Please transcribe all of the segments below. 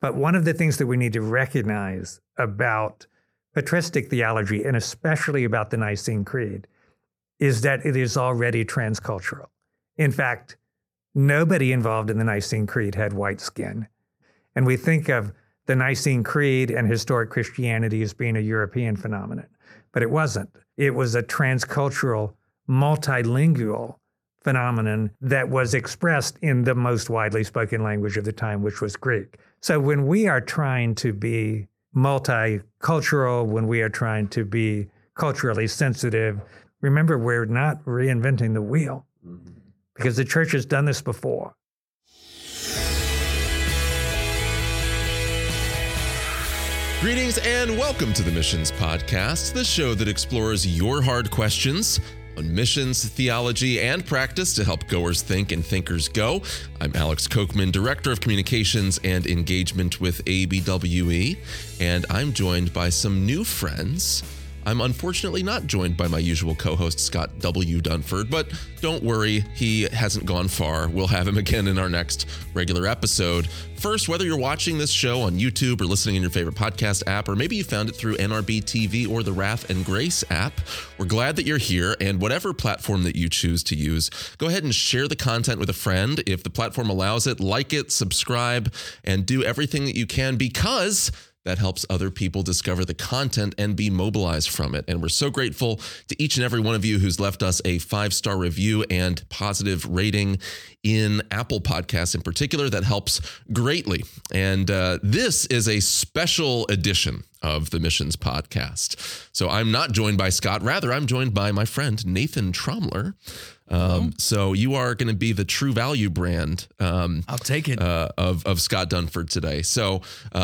But one of the things that we need to recognize about patristic theology, and especially about the Nicene Creed, is that it is already transcultural. In fact, nobody involved in the Nicene Creed had white skin. And we think of the Nicene Creed and historic Christianity as being a European phenomenon, but it wasn't. It was a transcultural, multilingual phenomenon that was expressed in the most widely spoken language of the time, which was Greek. So when we are trying to be multicultural, when we are trying to be culturally sensitive, remember, we're not reinventing the wheel because the church has done this before. Greetings and welcome to the Missions Podcast, the show that explores your hard questions on missions, theology, and practice to help goers think and thinkers go. I'm Alex Kochman, Director of Communications and Engagement with ABWE, and I'm joined by some new friends. I'm unfortunately not joined by my usual co-host, Scott W. Dunford, but don't worry, he hasn't gone far. We'll have him again in our next regular episode. First, whether you're watching this show on YouTube or listening in your favorite podcast app, or maybe you found it through NRB TV or the Wrath and Grace app, we're glad that you're here, and whatever platform that you choose to use, go ahead and share the content with a friend. If the platform allows it, like it, subscribe, and do everything that you can, because that helps other people discover the content and be mobilized from it. And we're so grateful to each and every one of you who's left us a 5-star review and positive rating in Apple Podcasts in particular. That helps greatly. And this is a special edition of the Missions Podcast. So I'm not joined by Scott. Rather, I'm joined by my friend, Nathan Tromler. So you are going to be the True Value brand. I'll take it. Of Scott Dunford today. So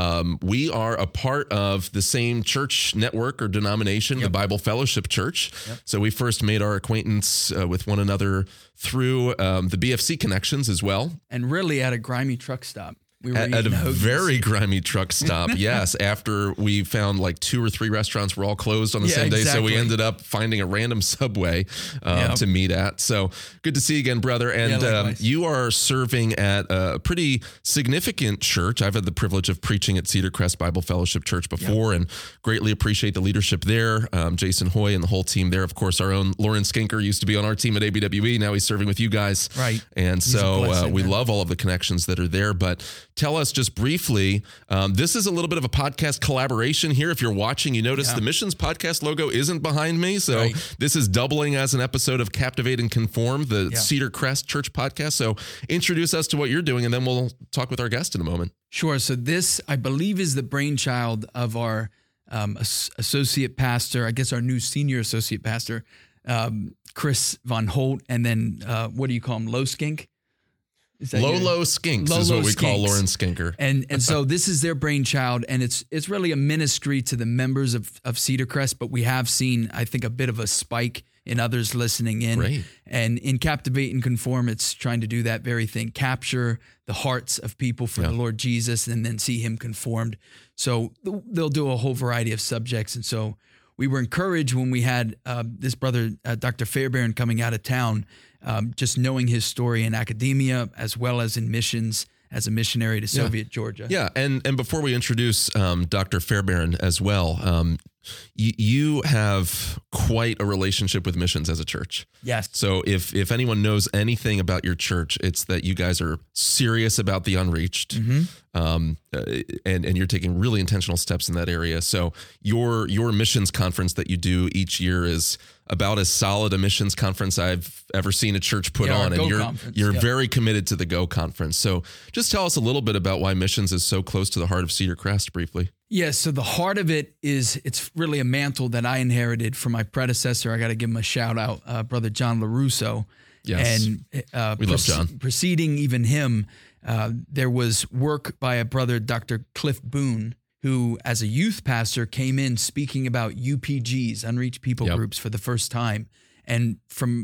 we are a part of the same church network or denomination, the Bible Fellowship Church. So we first made our acquaintance with one another through the BFC connections as well. And really at a grimy truck stop. We were at a very grimy truck stop, yes. After we found like 2 or 3 restaurants were all closed on the same day, so we ended up finding a random Subway to meet at. So good to see you again, brother. And you are serving at a pretty significant church. I've had the privilege of preaching at Cedar Crest Bible Fellowship Church before, and greatly appreciate the leadership there. Jason Hoy and the whole team there. Of course, our own Lauren Skinker used to be on our team at ABWE. Now he's serving with you guys. Right. And so we love all of the connections that are there. But tell us just briefly, this is a little bit of a podcast collaboration here. If you're watching, you notice the Missions Podcast logo isn't behind me. So this is doubling as an episode of Captivate and Conform, the Cedar Crest Church podcast. So introduce us to what you're doing, and then we'll talk with our guest in a moment. Sure. So this, I believe, is the brainchild of our associate pastor, I guess our new senior associate pastor, Chris Von Holt, and then what do you call him, Low Skink? Lolo Skinks is what we call Lauren Skinker. And so this is their brainchild, and it's really a ministry to the members of Cedar Crest, but we have seen, I think, a bit of a spike in others listening in. Great. And in Captivate and Conform, it's trying to do that very thing, capture the hearts of people for the Lord Jesus and then see him conformed. So they'll do a whole variety of subjects. And so we were encouraged when we had this brother, Dr. Fairbairn, coming out of town, just knowing his story in academia as well as in missions as a missionary to Soviet Georgia. Yeah, and before we introduce Dr. Fairbairn as well, you have quite a relationship with missions as a church. Yes. So if anyone knows anything about your church, it's that you guys are serious about the unreached, and you're taking really intentional steps in that area. So your missions conference that you do each year is about as solid a missions conference I've ever seen a church put on, and you're very committed to the Go conference. So just tell us a little bit about why missions is so close to the heart of Cedar Crest briefly. Yeah, so the heart of it is, it's really a mantle that I inherited from my predecessor. I got to give him a shout out, Brother John LaRusso. Yes, and we love John. Preceding even him, there was work by a brother, Dr. Cliff Boone, who as a youth pastor came in speaking about UPGs, Unreached People Groups, for the first time. And from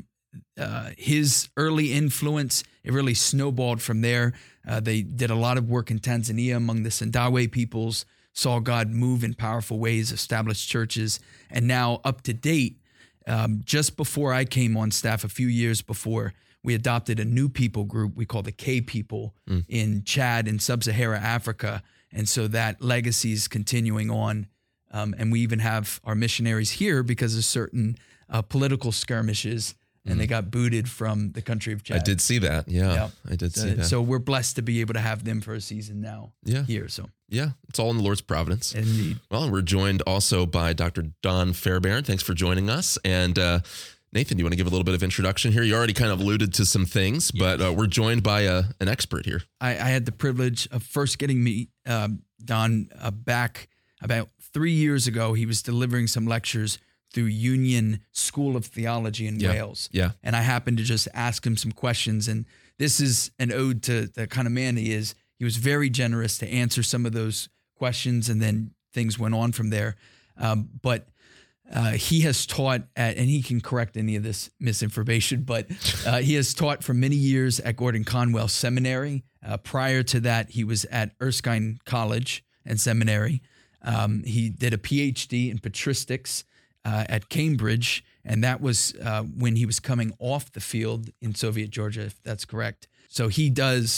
his early influence, it really snowballed from there. They did a lot of work in Tanzania among the Sandawe peoples, saw God move in powerful ways, established churches, and now up to date, just before I came on staff, a few years before, we adopted a new people group we call the K People in Chad and Sub-Saharan Africa. And so that legacy is continuing on. And we even have our missionaries here because of certain political skirmishes, and they got booted from the country of Chad. I did see that. Yeah, Yep. I did see that. So we're blessed to be able to have them for a season now here. So yeah, it's all in the Lord's providence. Indeed. Well, we're joined also by Dr. Don Fairbairn. Thanks for joining us. And Nathan, do you want to give a little bit of introduction here? You already kind of alluded to some things, but we're joined by an expert here. I had the privilege of first getting me Don back about 3 years ago. He was delivering some lectures through Union School of Theology in Wales. Yeah. And I happened to just ask him some questions. And this is an ode to the kind of man he is. He was very generous to answer some of those questions, and then things went on from there. But he has taught and he can correct any of this misinformation, but he has taught for many years at Gordon Conwell Seminary. Prior to that, he was at Erskine College and Seminary. He did a PhD in patristics at Cambridge, and that was when he was coming off the field in Soviet Georgia, if that's correct. So he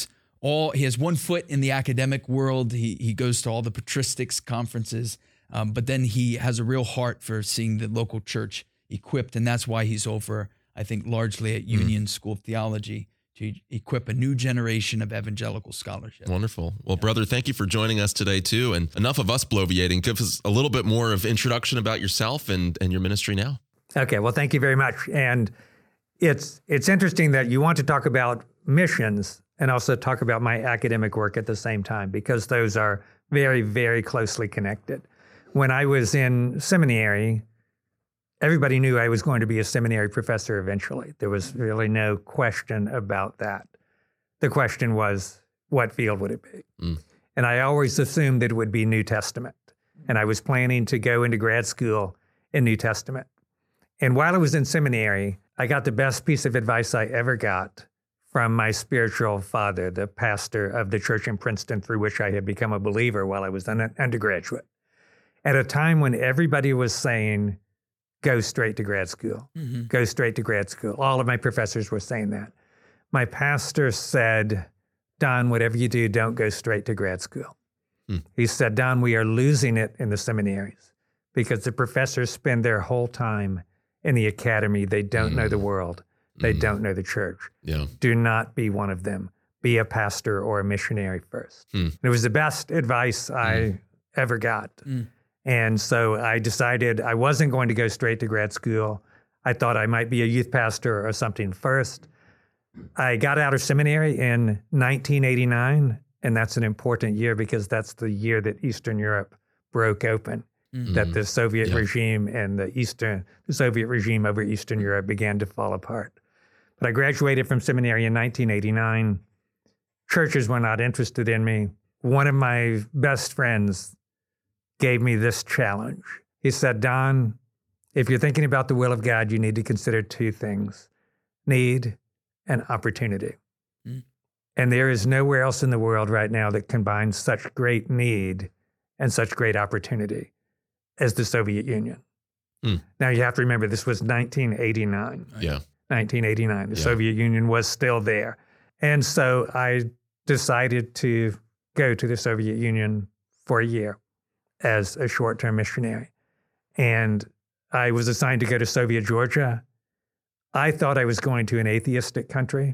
has one foot in the academic world. He goes to all the patristics conferences, but then he has a real heart for seeing the local church equipped, and that's why he's over, I think, largely at Union School of Theology to equip a new generation of evangelical scholarship. Wonderful. Well, brother, thank you for joining us today, too. And enough of us bloviating. Give us a little bit more of introduction about yourself and your ministry now. Okay, well, thank you very much. And it's interesting that you want to talk about missions and also talk about my academic work at the same time, because those are very, very closely connected. When I was in seminary, everybody knew I was going to be a seminary professor eventually. There was really no question about that. The question was, what field would it be? And I always assumed that it would be New Testament. And I was planning to go into grad school in New Testament. And while I was in seminary, I got the best piece of advice I ever got from my spiritual father, the pastor of the church in Princeton, through which I had become a believer while I was an undergraduate. At a time when everybody was saying, go straight to grad school, go straight to grad school. All of my professors were saying that. My pastor said, Don, whatever you do, don't go straight to grad school. He said, Don, we are losing it in the seminaries because the professors spend their whole time in the academy. They don't know the world. They don't know the church. Yeah. Do not be one of them. Be a pastor or a missionary first. And it was the best advice I ever got. And so I decided I wasn't going to go straight to grad school. I thought I might be a youth pastor or something first. I got out of seminary in 1989, and that's an important year because that's the year that Eastern Europe broke open, that the Soviet regime and the Soviet regime over Eastern Europe began to fall apart. But I graduated from seminary in 1989. Churches were not interested in me. One of my best friends gave me this challenge. He said, Don, if you're thinking about the will of God, you need to consider two things, need and opportunity. And there is nowhere else in the world right now that combines such great need and such great opportunity as the Soviet Union. Now you have to remember, this was 1989. Yeah. 1989. The Soviet Union was still there. And so I decided to go to the Soviet Union for a year as a short-term missionary. And I was assigned to go to Soviet Georgia. I thought I was going to an atheistic country.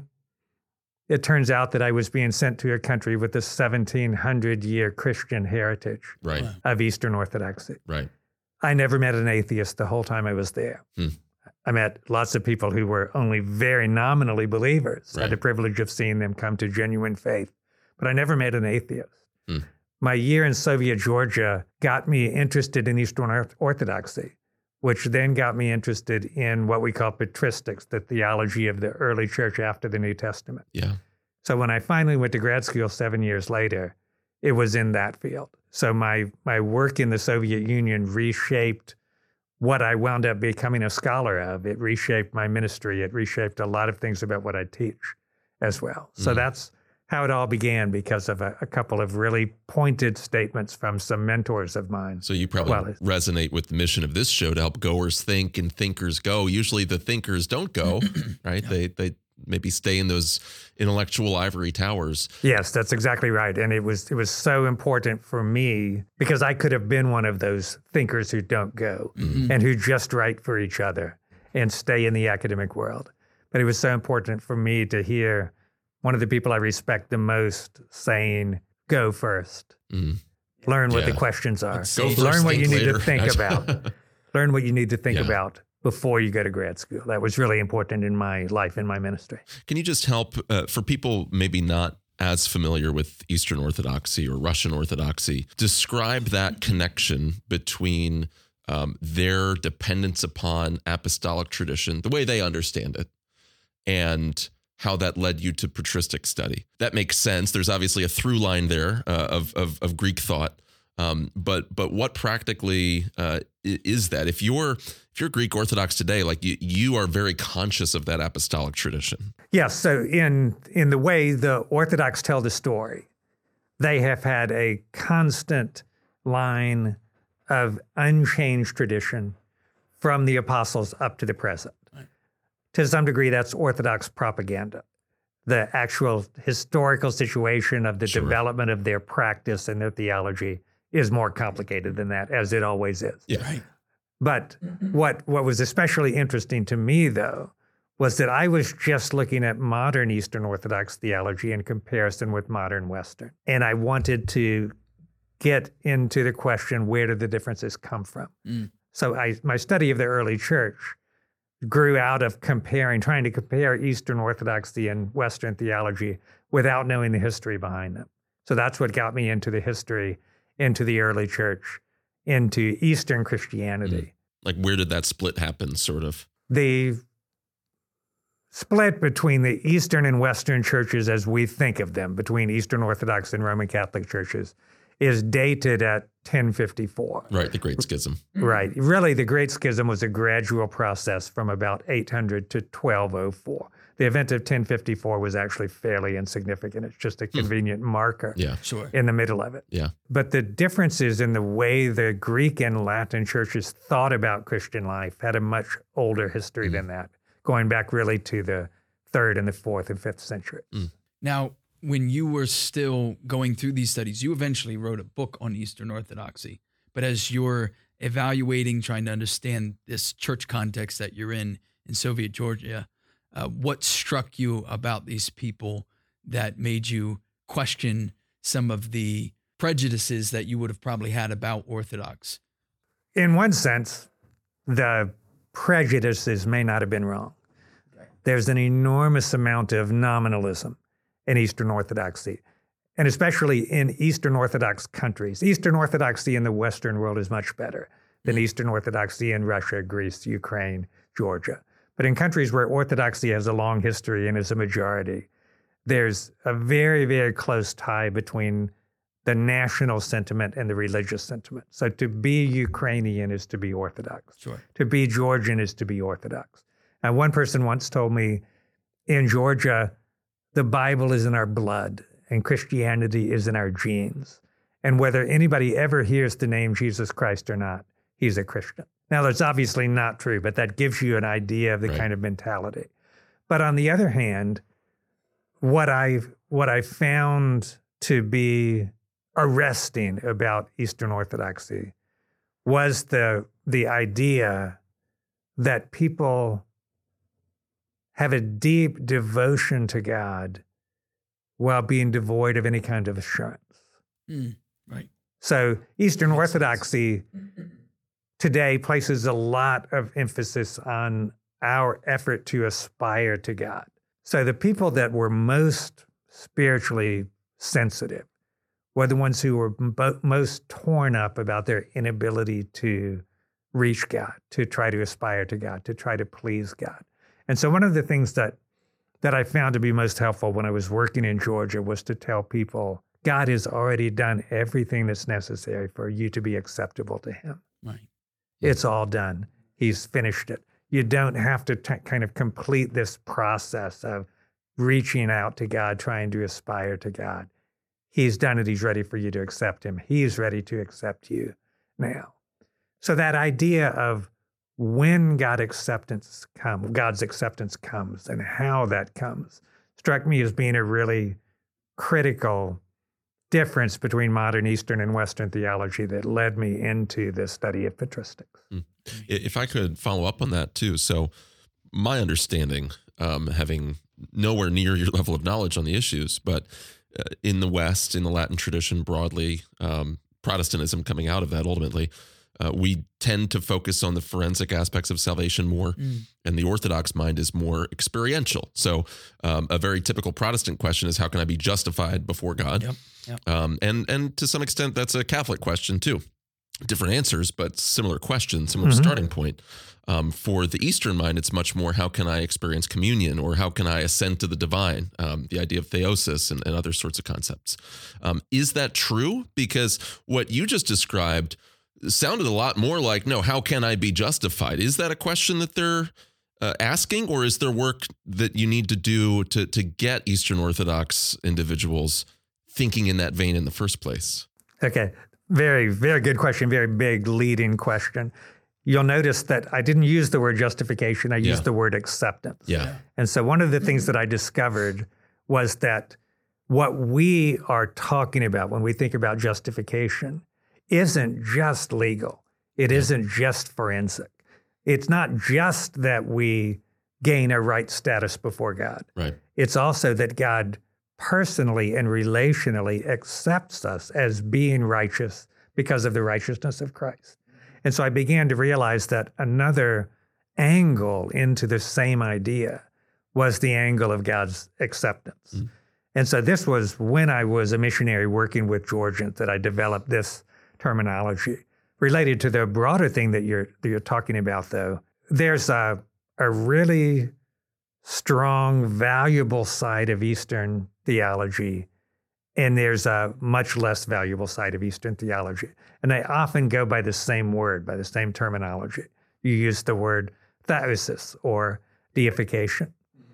It turns out that I was being sent to a country with a 1,700-year Christian heritage of Eastern Orthodoxy. Right. I never met an atheist the whole time I was there. I met lots of people who were only very nominally believers. I had the privilege of seeing them come to genuine faith, but I never met an atheist. My year in Soviet Georgia got me interested in Eastern Orthodoxy, which then got me interested in what we call patristics, the theology of the early church after the New Testament. Yeah. So when I finally went to grad school 7 years later, it was in that field. So my work in the Soviet Union reshaped what I wound up becoming a scholar of. It reshaped my ministry. It reshaped a lot of things about what I teach as well. So that's how it all began, because of a couple of really pointed statements from some mentors of mine. So you probably resonate with the mission of this show to help goers think and thinkers go. Usually the thinkers don't go, right? They maybe stay in those intellectual ivory towers. Yes, that's exactly right. And it was so important for me because I could have been one of those thinkers who don't go and who just write for each other and stay in the academic world. But it was so important for me to hear one of the people I respect the most saying, go first. Learn what the questions are. Learn what you need to think about. Learn what you need to think about before you go to grad school. That was really important in my life, in my ministry. Can you just help for people maybe not as familiar with Eastern Orthodoxy or Russian Orthodoxy, describe that connection between their dependence upon apostolic tradition, the way they understand it, and how that led you to patristic study? That makes sense. There's obviously a through line there of Greek thought. But what practically is that? If you're Greek Orthodox today, like you are very conscious of that apostolic tradition. Yes. So in the way the Orthodox tell the story, they have had a constant line of unchanged tradition from the apostles up to the present. Right. To some degree, that's Orthodox propaganda. The actual historical situation of the development of their practice and their theology is more complicated than that, as it always is. Yeah. Right. But what was especially interesting to me, though, was that I was just looking at modern Eastern Orthodox theology in comparison with modern Western. And I wanted to get into the question, where did the differences come from? So my study of the early church grew out of trying to compare Eastern Orthodoxy and Western theology without knowing the history behind them. So that's what got me into the history, into the early church, into Eastern Christianity. Like, where did that split happen, sort of? The split between the Eastern and Western churches as we think of them, between Eastern Orthodox and Roman Catholic churches, is dated at 1054. Right, the Great Schism. Right. Really, the Great Schism was a gradual process from about 800 to 1204. The event of 1054 was actually fairly insignificant. It's just a convenient marker in the middle of it. Yeah. But the differences in the way the Greek and Latin churches thought about Christian life had a much older history than that, going back really to the 3rd and the 4th and 5th century. Now, when you were still going through these studies, you eventually wrote a book on Eastern Orthodoxy. But as you're evaluating, trying to understand this church context that you're in Soviet Georgia, what struck you about these people that made you question some of the prejudices that you would have probably had about Orthodox? In one sense, the prejudices may not have been wrong. Okay. There's an enormous amount of nominalism in Eastern Orthodoxy, and especially in Eastern Orthodox countries. Eastern Orthodoxy in the Western world is much better than Eastern Orthodoxy in Russia, Greece, Ukraine, Georgia. But in countries where Orthodoxy has a long history and is a majority, there's a very, very close tie between the national sentiment and the religious sentiment. So to be Ukrainian is to be Orthodox. Sure. To be Georgian is to be Orthodox. And one person once told me, in Georgia, the Bible is in our blood and Christianity is in our genes. And whether anybody ever hears the name Jesus Christ or not, he's a Christian. Now, that's obviously not true, but that gives you an idea of the kind of mentality. But on the other hand, what I found to be arresting about Eastern Orthodoxy was the idea that people have a deep devotion to God while being devoid of any kind of assurance. Right. So Eastern Orthodoxy today places a lot of emphasis on our effort to aspire to God. So the people that were most spiritually sensitive were the ones who were most torn up about their inability to reach God, to try to aspire to God, to try to please God. And so one of the things that I found to be most helpful when I was working in Georgia was to tell people, God has already done everything that's necessary for you to be acceptable to him. Right. It's all done. He's finished it. You don't have to kind of complete this process of reaching out to God, trying to aspire to God. He's done it. He's ready for you to accept him. He's ready to accept you now. So that idea of when God's acceptance comes and how that comes struck me as being a really critical difference between modern Eastern and Western theology that led me into the study of patristics. If I could follow up on that too. So my understanding, having nowhere near your level of knowledge on the issues, but in the West, in the Latin tradition broadly, Protestantism coming out of that ultimately, we tend to focus on the forensic aspects of salvation more, and the Orthodox mind is more experiential. So a very typical Protestant question is, how can I be justified before God? Yep. And to some extent, that's a Catholic question too. Different answers, but similar question, similar starting point. For the Eastern mind, it's much more, how can I experience communion, or how can I ascend to the divine? The idea of theosis and other sorts of concepts. Is that true? Because what you just described sounded a lot more like, no, how can I be justified? Is that a question that they're asking, or is there work that you need to do to get Eastern Orthodox individuals thinking in that vein in the first place? Okay. Very, very good question. Very big leading question. You'll notice that I didn't use the word justification. I used the word acceptance. Yeah. And so one of the things that I discovered was that what we are talking about when we think about justification isn't just legal. It isn't just forensic. It's not just that we gain a right status before God. Right. It's also that God personally and relationally accepts us as being righteous because of the righteousness of Christ. And so I began to realize that another angle into the same idea was the angle of God's acceptance. And so this was when I was a missionary working with Georgians that I developed this terminology. Related to the broader thing that you're talking about, though, there's a really strong, valuable side of Eastern theology, and there's a much less valuable side of Eastern theology. And they often go by the same word, by the same terminology. You use the word theosis, or deification.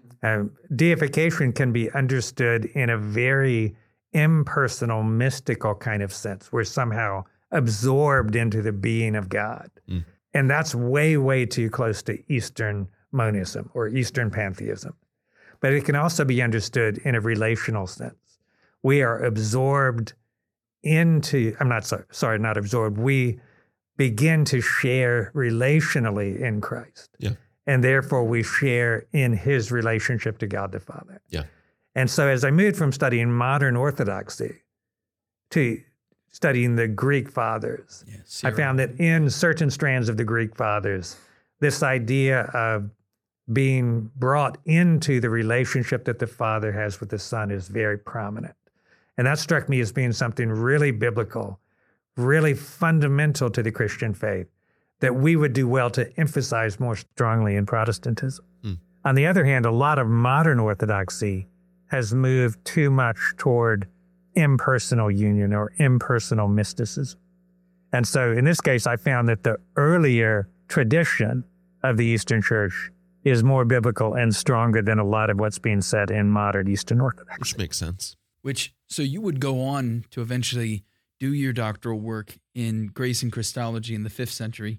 Deification can be understood in a very impersonal, mystical kind of sense. We're somehow absorbed into the being of God. And that's way, way too close to Eastern monism or Eastern pantheism. But it can also be understood in a relational sense. We are absorbed into, not absorbed, we begin to share relationally in Christ. Yeah. And therefore we share in his relationship to God the Father. Yeah. And so as I moved from studying modern Orthodoxy to studying the Greek fathers, I found that in certain strands of the Greek fathers, this idea of being brought into the relationship that the Father has with the Son is very prominent. And that struck me as being something really biblical, really fundamental to the Christian faith, that we would do well to emphasize more strongly in Protestantism. On the other hand, a lot of modern Orthodoxy has moved too much toward impersonal union or impersonal mysticism. And so in this case, I found that the earlier tradition of the Eastern Church is more biblical and stronger than a lot of what's being said in modern Eastern Orthodoxy. Which makes sense. So you would go on to eventually do your doctoral work in grace and Christology in the 5th century.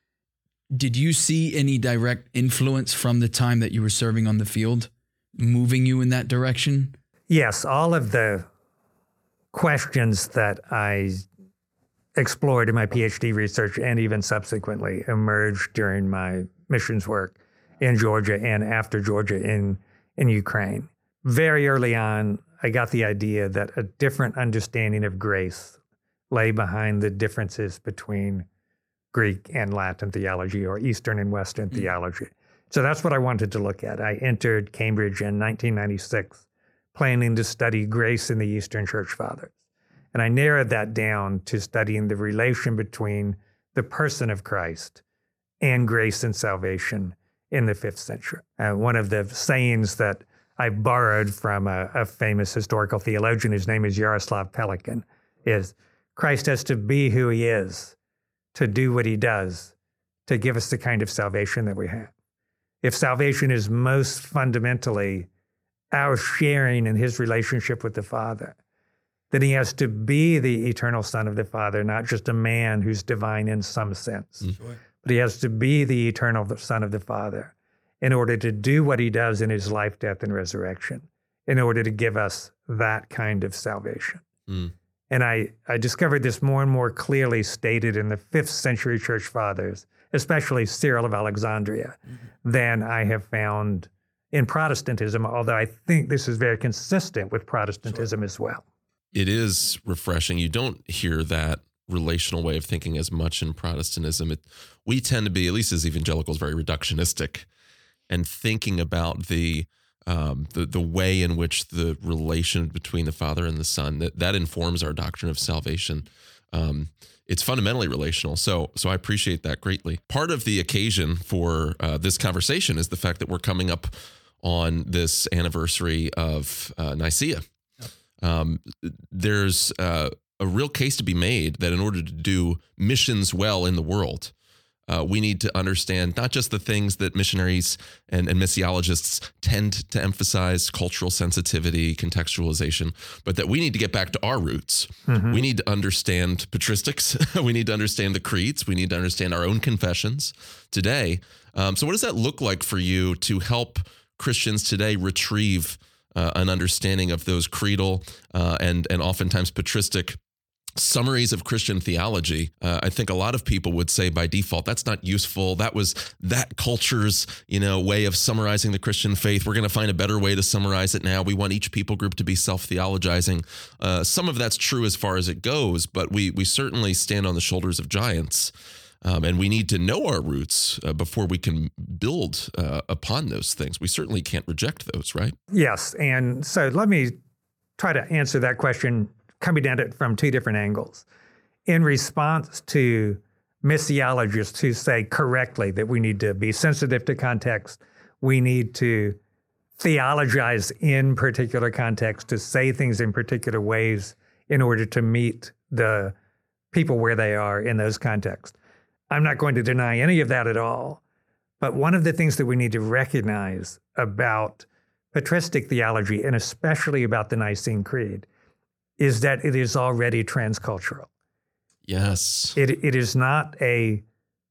Did you see any direct influence from the time that you were serving on the field moving you in that direction? Yes, all of the questions that I explored in my PhD research and even subsequently emerged during my missions work in Georgia and after Georgia in Ukraine. Very early on, I got the idea that a different understanding of grace lay behind the differences between Greek and Latin theology, or Eastern and Western theology. So that's what I wanted to look at. I entered Cambridge in 1996, planning to study grace in the Eastern Church Fathers. And I narrowed that down to studying the relation between the person of Christ and grace and salvation in the 5th century. One of the sayings that I borrowed from a famous historical theologian, his name is Yaroslav Pelikan, is Christ has to be who he is, to do what he does, to give us the kind of salvation that we have. If salvation is most fundamentally our sharing in his relationship with the Father, then he has to be the eternal Son of the Father, not just a man who's divine in some sense, but he has to be the eternal Son of the Father in order to do what he does in his life, death, and resurrection, in order to give us that kind of salvation. Mm. And I discovered this more and more clearly stated in the 5th century church fathers, especially Cyril of Alexandria, than I have found in Protestantism, although I think this is very consistent with Protestantism as well. It is refreshing. You don't hear that relational way of thinking as much in Protestantism. We tend to be, at least as evangelicals, very reductionistic and thinking about the way in which the relation between the Father and the Son, that informs our doctrine of salvation. It's fundamentally relational. So I appreciate that greatly. Part of the occasion for this conversation is the fact that we're coming up on this anniversary of Nicaea. There's a real case to be made that in order to do missions well in the world, we need to understand not just the things that missionaries and missiologists tend to emphasize, cultural sensitivity, contextualization, but that we need to get back to our roots. Mm-hmm. We need to understand patristics. We need to understand the creeds. We need to understand our own confessions today. So what does that look like for you to help Christians today retrieve an understanding of those creedal and oftentimes patristic summaries of Christian theology? I think a lot of people would say by default, that's not useful. That was that culture's, way of summarizing the Christian faith. We're going to find a better way to summarize it now. We want each people group to be self-theologizing. Some of that's true as far as it goes, but we certainly stand on the shoulders of giants. And we need to know our roots before we can build upon those things. We certainly can't reject those, right? Yes. And so let me try to answer that question coming at it from two different angles. In response to missiologists who say correctly that we need to be sensitive to context, we need to theologize in particular context, to say things in particular ways in order to meet the people where they are in those contexts. I'm not going to deny any of that at all. But one of the things that we need to recognize about patristic theology, and especially about the Nicene Creed, is that it is already transcultural. Yes. It is not a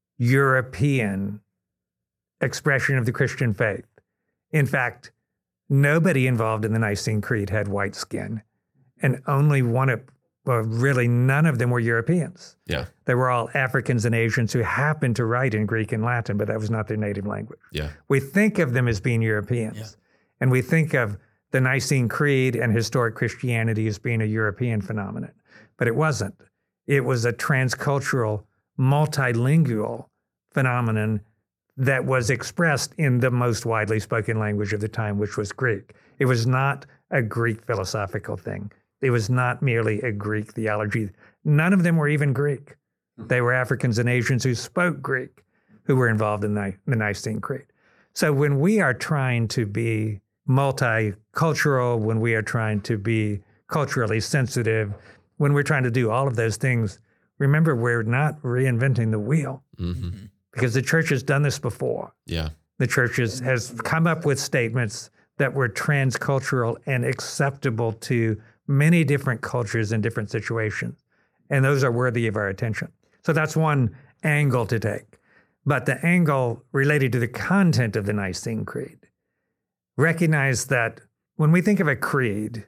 European expression of the Christian faith. In fact, nobody involved in the Nicene Creed had white skin, and only really none of them were Europeans. Yeah. They were all Africans and Asians who happened to write in Greek and Latin, but that was not their native language. Yeah. We think of them as being Europeans, and we think of the Nicene Creed and historic Christianity as being a European phenomenon, but it wasn't. It was a transcultural, multilingual phenomenon that was expressed in the most widely spoken language of the time, which was Greek. It was not a Greek philosophical thing. It was not merely a Greek theology. None of them were even Greek. They were Africans and Asians who spoke Greek, who were involved in the Nicene Creed. So when we are trying to be multicultural, when we are trying to be culturally sensitive, when we're trying to do all of those things, remember, we're not reinventing the wheel, because the church has done this before. Yeah. The church has come up with statements that were transcultural and acceptable to many different cultures in different situations, and those are worthy of our attention. So that's one angle to take. But the angle related to the content of the Nicene Creed, recognize that when we think of a creed,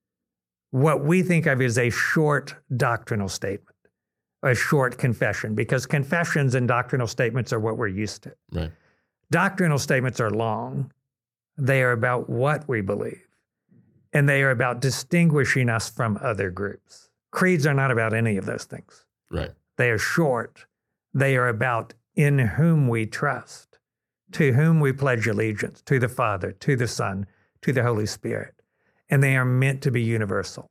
what we think of is a short doctrinal statement, a short confession, because confessions and doctrinal statements are what we're used to. Right. Doctrinal statements are long. They are about what we believe, and they are about distinguishing us from other groups. Creeds are not about any of those things. Right. They are short. They are about in whom we trust, to whom we pledge allegiance, to the Father, to the Son, to the Holy Spirit. And they are meant to be universal,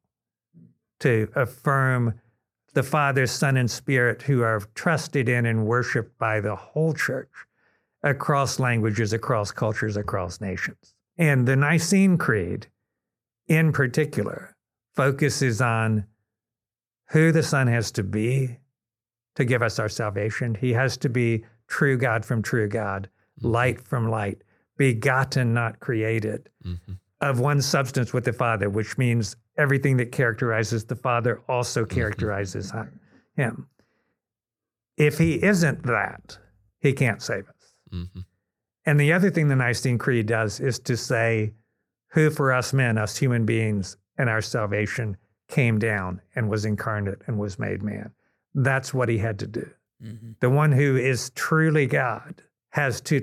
to affirm the Father, Son, and Spirit who are trusted in and worshiped by the whole church across languages, across cultures, across nations. And the Nicene Creed, in particular, focuses on who the Son has to be to give us our salvation. He has to be true God from true God, light from light, begotten, not created, of one substance with the Father, which means everything that characterizes the Father also characterizes him. If he isn't that, he can't save us. Mm-hmm. And the other thing the Nicene Creed does is to say, who for us men, us human beings, and our salvation came down and was incarnate and was made man. That's what he had to do. Mm-hmm. The one who is truly God has to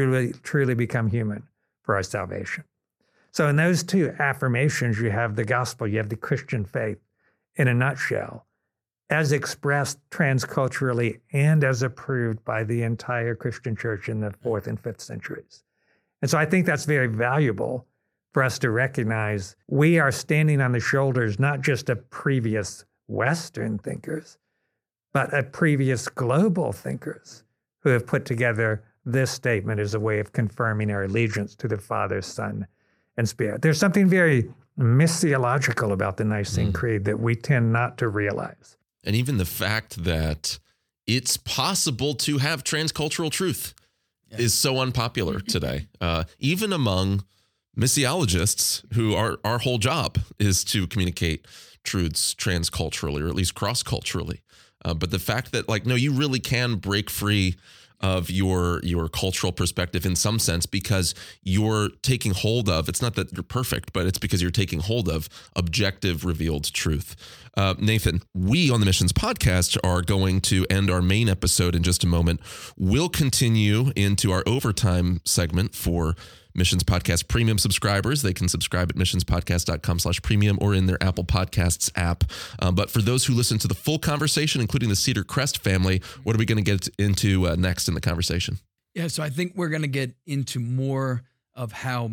truly become human for our salvation. So in those two affirmations, you have the gospel, you have the Christian faith in a nutshell, as expressed transculturally and as approved by the entire Christian church in the 4th and 5th centuries. And so I think that's very valuable for us to recognize we are standing on the shoulders not just of previous Western thinkers, but of previous global thinkers who have put together this statement as a way of confirming our allegiance to the Father, Son, and Spirit. There's something very missiological about the Nicene Creed that we tend not to realize. And even the fact that it's possible to have transcultural truth is so unpopular today, even among missiologists who our whole job is to communicate truths transculturally, or at least cross-culturally. But the fact that, like, no, you really can break free of your cultural perspective in some sense, because you're taking hold of, it's not that you're perfect, but it's because you're taking hold of objective revealed truth. Nathan, we on the Missions Podcast are going to end our main episode in just a moment. We'll continue into our overtime segment for Missions Podcast Premium subscribers. They can subscribe at missionspodcast.com/premium or in their Apple Podcasts app. But for those who listen to the full conversation, including the Cedar Crest family, what are we going to get into next in the conversation? Yeah, so I think we're going to get into more of how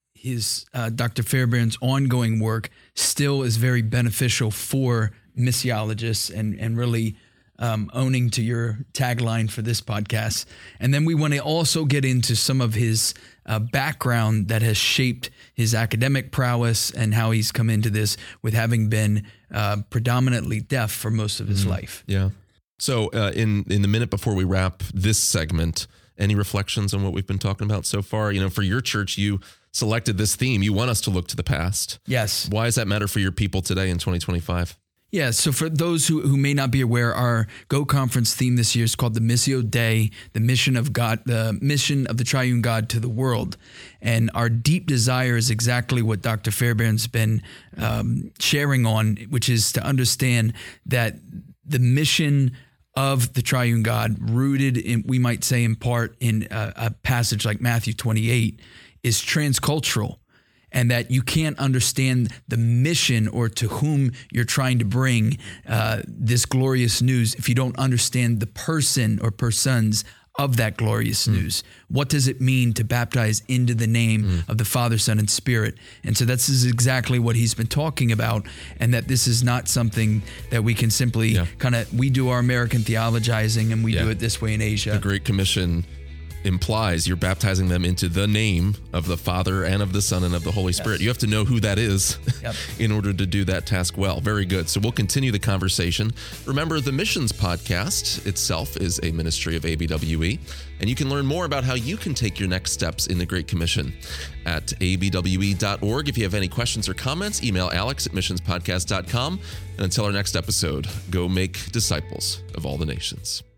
his Dr. Fairbairn's ongoing work still is very beneficial for missiologists and really owning to your tagline for this podcast. And then we want to also get into some of his background that has shaped his academic prowess and how he's come into this with having been predominantly deaf for most of his life. Yeah. So in the minute before we wrap this segment, any reflections on what we've been talking about so far? You know, for your church, you selected this theme. You want us to look to the past. Yes. Why does that matter for your people today in 2025? Yeah, so for those who may not be aware, our Go Conference theme this year is called the Missio Dei, the mission of God, the mission of the triune God to the world. And our deep desire is exactly what Dr. Fairbairn's been sharing on, which is to understand that the mission of the triune God, rooted in, we might say in part, in a passage like Matthew 28, is transcultural. And that you can't understand the mission or to whom you're trying to bring this glorious news if you don't understand the person or persons of that glorious news. What does it mean to baptize into the name of the Father, Son, and Spirit? And so this is exactly what he's been talking about, and that this is not something that we can simply we do our American theologizing and we do it this way in Asia. The Great Commission implies you're baptizing them into the name of the Father and of the Son and of the Holy Spirit. You have to know who that is in order to do that task well. Very good. So we'll continue the conversation. Remember, the Missions Podcast itself is a ministry of ABWE, and you can learn more about how you can take your next steps in the Great Commission at abwe.org. If you have any questions or comments, email alex@missionspodcast.com. And until our next episode, go make disciples of all the nations.